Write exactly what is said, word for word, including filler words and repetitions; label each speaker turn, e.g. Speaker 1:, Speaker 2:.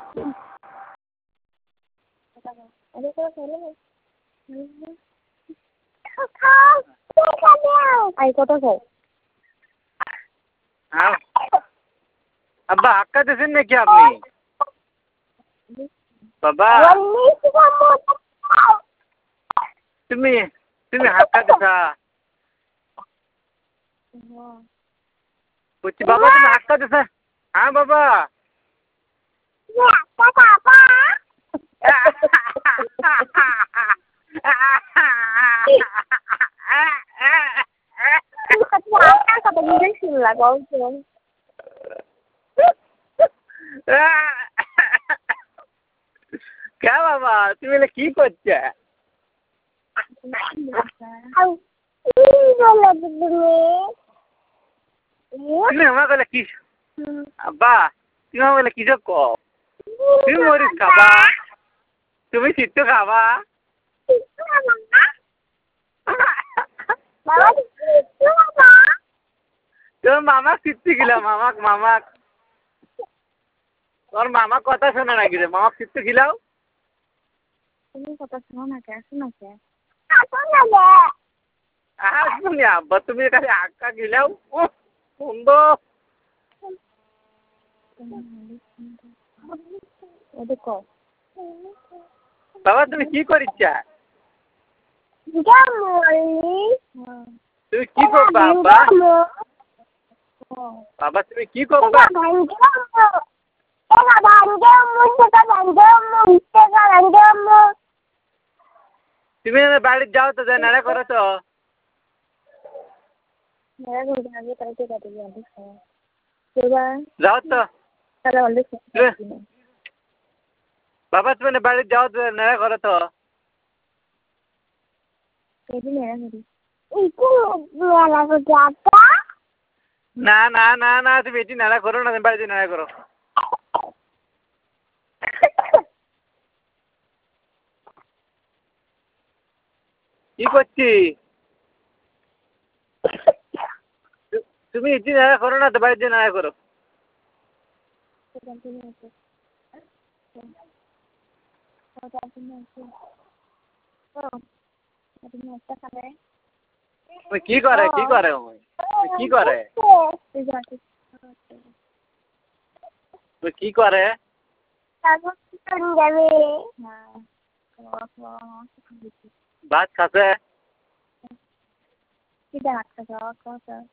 Speaker 1: Ay, kota ko.
Speaker 2: हाँ अब्बा हक्का देसेन नाকি আপনি বাবা তুমি তুমি হাক্কা দেছা বলছি বাবা তুমি হাক্কা দেছা হ্যাঁ বাবা क्या बाबा তুমি এলে কি করছে তুমি আমার গলে কি আব্বা তুমি আমার গলে কি যে কও তুমি মরিচ খাবা তুমি সিট্টু খাবা তোর মামা সিট্টু গিলা মামাক মামাক তোর মামা কথা শোনে নাকি রে মামা সিট্টু গিলাও
Speaker 1: তুমি কথা শোনো না কে শোনো কে
Speaker 2: আসুনি আব্বা তুমি খালি আক্কা গিলাও ও সুন্দর
Speaker 1: দেখো
Speaker 2: বাবা তুমি কি করিচ্ছা তুমি কি করবা আব্বা বাবা তুমি কি করবা তুমি বাড়ি যাও তো যাই নাড়া করো তো যাও তো বাবা তুমি বাড়ি যাও তো নাড়া করো তো না না না না তুমি এটি নাড়া করো না তুমি বাড়িতে নাড়া করো কি করছি তুমি এটি নাড়া করো না তো বাড়িতে নাড়া করো কি করে কি করে কি করে কি করে ভাত খাচ্ছে